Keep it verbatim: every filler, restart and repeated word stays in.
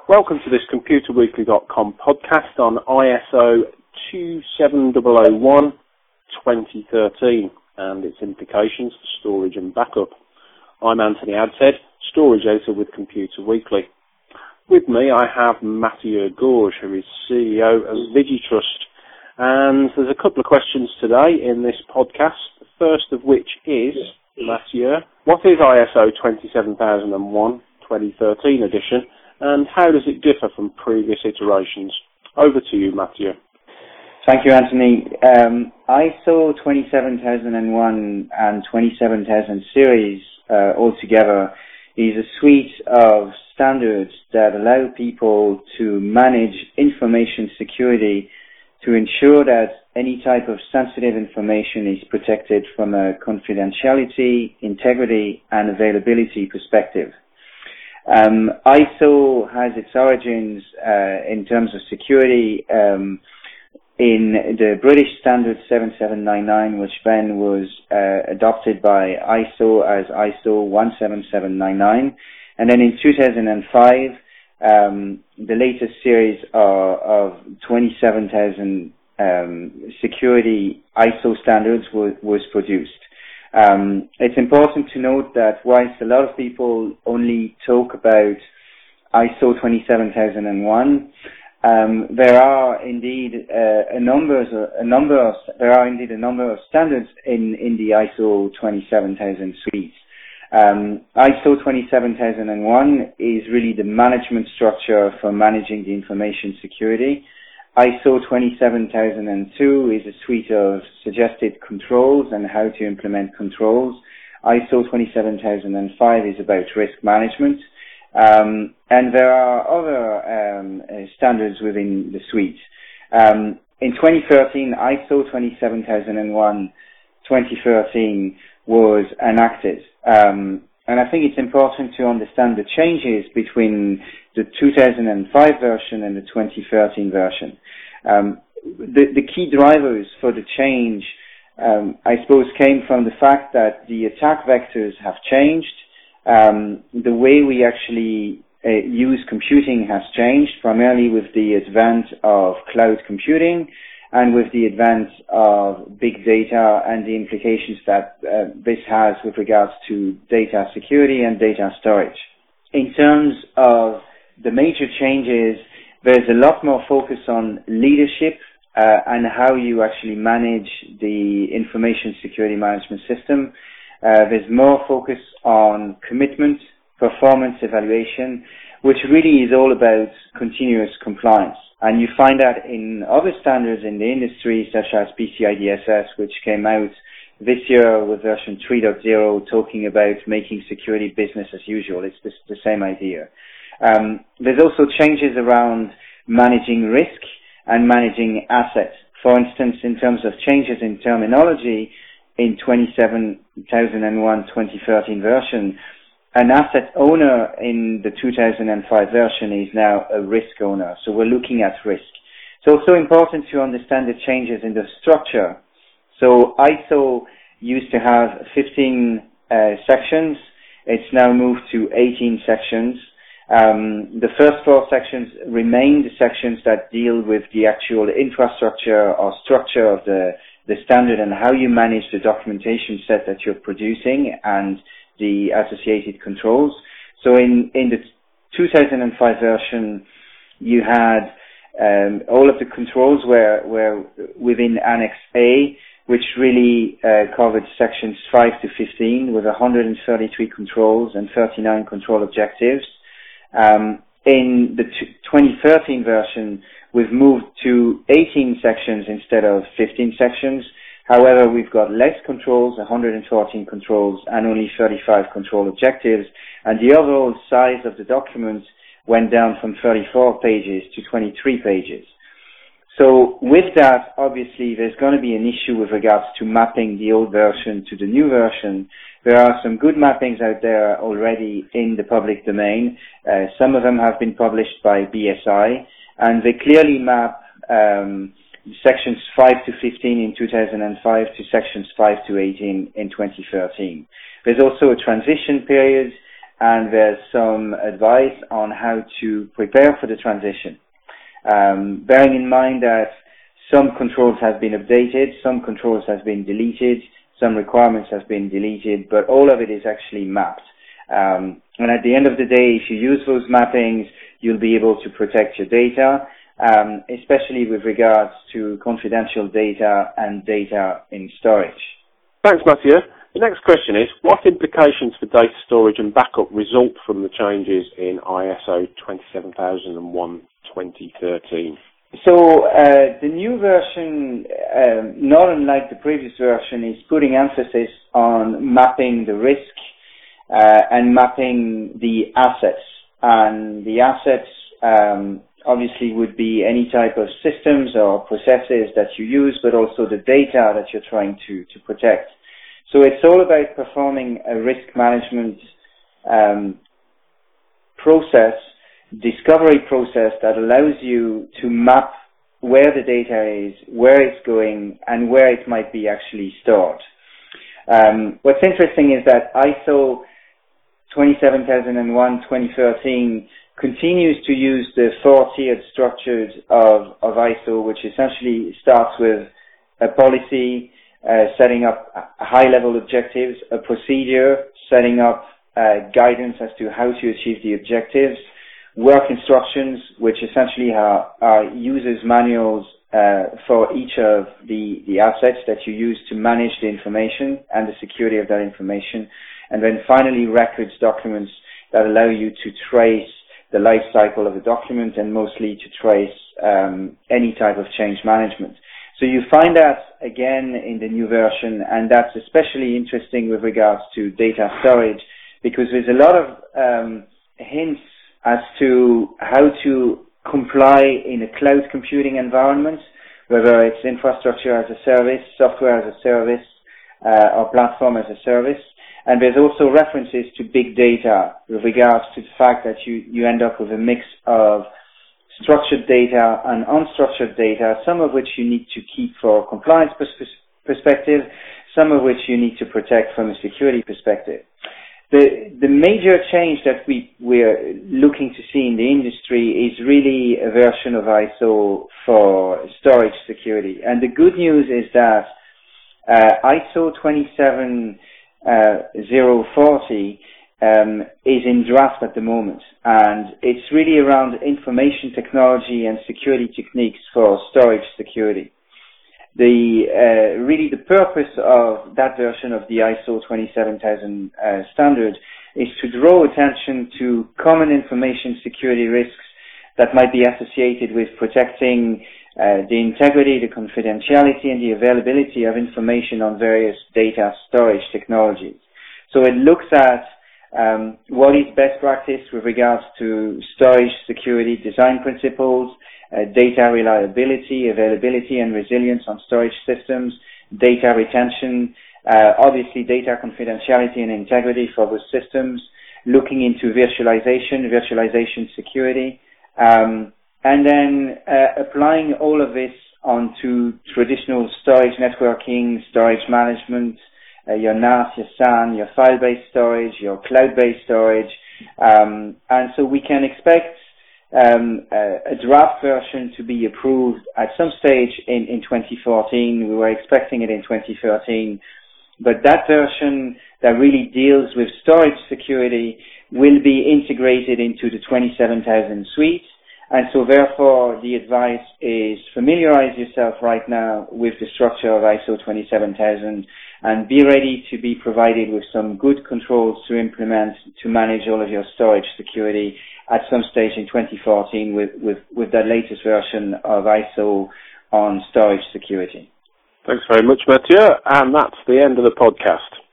Welcome to this computer weekly dot com podcast on I S O two seven zero zero one twenty thirteen and its implications for storage and backup. I'm Anthony Adshead, storage editor with Computer Weekly. With me I have Mathieu Gorge, who is C E O of VigiTrust. And there's a couple of questions today in this podcast, the first of which is, Mathieu, what is I S O twenty-seven thousand one twenty thirteen edition, and how does it differ from previous iterations? Over to you, Mathieu. Thank you, Anthony. Um, I S O twenty-seven thousand one and twenty-seven thousand series uh, altogether is a suite of standards that allow people to manage information security to ensure that any type of sensitive information is protected from a confidentiality, integrity, and availability perspective. Um, I S O has its origins uh, in terms of security um, in the British Standard seven seven nine nine, which then was uh, adopted by I S O as I S O one seven seven nine nine. And then in two thousand five, um, the latest series of, of twenty-seven thousand um, security I S O standards was, was produced. Um, it's important to note that whilst a lot of people only talk about I S O twenty-seven thousand one, um, there are indeed uh, a number, a number of there are indeed a number of standards in, in the I S O twenty-seven thousand suite. Um, I S O twenty-seven thousand one is really the management structure for managing the information security. I S O twenty-seven thousand two is a suite of suggested controls and how to implement controls. I S O twenty-seven thousand five is about risk management. Um, and there are other um, uh, standards within the suite. Um, in twenty thirteen, I S O twenty-seven thousand one twenty thirteen was enacted. Um, and I think it's important to understand the changes between the two thousand five version and the twenty thirteen version. Um, the, the key drivers for the change, um, I suppose, came from the fact that the attack vectors have changed. Um, the way we actually uh, use computing has changed, primarily with the advent of cloud computing and with the advent of big data and the implications that uh, this has with regards to data security and data storage. In terms of the major changes, there's a lot more focus on leadership uh, and how you actually manage the information security management system. Uh, there's more focus on commitment, performance evaluation, which really is all about continuous compliance. And you find that in other standards in the industry, such as P C I D S S, which came out this year with version three point oh, talking about making security business as usual. It's the, the same idea. Um, there's also changes around managing risk and managing assets. For instance, in terms of changes in terminology, in twenty-seven thousand one twenty thirteen version, an asset owner in the two thousand five version is now a risk owner. So we're looking at risk. It's also important to understand the changes in the structure. So I S O used to have fifteen uh, sections. It's now moved to eighteen sections. Um, the first four sections remain the sections that deal with the actual infrastructure or structure of the, the standard and how you manage the documentation set that you're producing and the associated controls. So in, in the two thousand five version, you had um, all of the controls were, were within Annex A, which really uh, covered sections five to fifteen with one hundred thirty-three controls and thirty-nine control objectives. Um, in the twenty thirteen version, we've moved to eighteen sections instead of fifteen sections. However, we've got less controls, one hundred fourteen controls, and only thirty-five control objectives. And the overall size of the document went down from thirty-four pages to twenty-three pages. So with that, obviously, there's going to be an issue with regards to mapping the old version to the new version. There are some good mappings out there already in the public domain. Uh, some of them have been published by B S I, and they clearly map um, sections five to fifteen in two thousand five to sections five to eighteen in twenty thirteen. There's also a transition period and there's some advice on how to prepare for the transition. Um, bearing in mind that some controls have been updated, some controls have been deleted, some requirements have been deleted, but all of it is actually mapped. Um, and at the end of the day, if you use those mappings, you'll be able to protect your data, um, especially with regards to confidential data and data in storage. Thanks, Mathieu. The next question is, what implications for data storage and backup result from the changes in I S O twenty-seven thousand one twenty thirteen? So uh, the new version, um, not unlike the previous version, is putting emphasis on mapping the risk uh, and mapping the assets. And the assets um, obviously would be any type of systems or processes that you use, but also the data that you're trying to, to protect. So it's all about performing a risk management um, process, discovery process that allows you to map where the data is, where it's going, and where it might be actually stored. Um, what's interesting is that I S O twenty-seven thousand one twenty thirteen continues to use the four-tiered structures of, of I S O, which essentially starts with a policy, uh, setting up high-level objectives, a procedure, setting up uh, guidance as to how to achieve the objectives, work instructions, which essentially are, are users' manuals uh, for each of the, the assets that you use to manage the information and the security of that information, and then finally records documents that allow you to trace the life cycle of a document and mostly to trace um, any type of change management. So you find that again in the new version, and that's especially interesting with regards to data storage, because there's a lot of um, hints as to how to comply in a cloud computing environment, whether it's infrastructure as a service, software as a service, uh, or platform as a service. And there's also references to big data with regards to the fact that you, you end up with a mix of structured data and unstructured data, some of which you need to keep for compliance pers- perspective, some of which you need to protect from a security perspective. The, the major change that we, we're looking to see in the industry is really a version of I S O for storage security. And the good news is that uh, I S O twenty-seven thousand forty um, is in draft at the moment, and it's really around information technology and security techniques for storage security. The uh, really the purpose of that version of the I S O twenty-seven thousand uh, standard is to draw attention to common information security risks that might be associated with protecting uh, the integrity, the confidentiality, and the availability of information on various data storage technologies. So it looks at um, what is best practice with regards to storage security design principles, Uh, data reliability, availability, and resilience on storage systems, data retention, uh, obviously data confidentiality and integrity for those systems, looking into virtualization, virtualization security, um, and then uh, applying all of this onto traditional storage networking, storage management, uh, your N A S, your S A N, your file-based storage, your cloud-based storage, um, and so we can expect Um, a, a draft version to be approved at some stage in, in twenty fourteen. We were expecting it in twenty thirteen, but that version that really deals with storage security will be integrated into the twenty-seven thousand suite, and so therefore the advice is familiarize yourself right now with the structure of I S O twenty-seven thousand and be ready to be provided with some good controls to implement to manage all of your storage security at some stage in twenty fourteen with, with, with that latest version of I S O on storage security. Thanks very much, Mathieu, and that's the end of the podcast.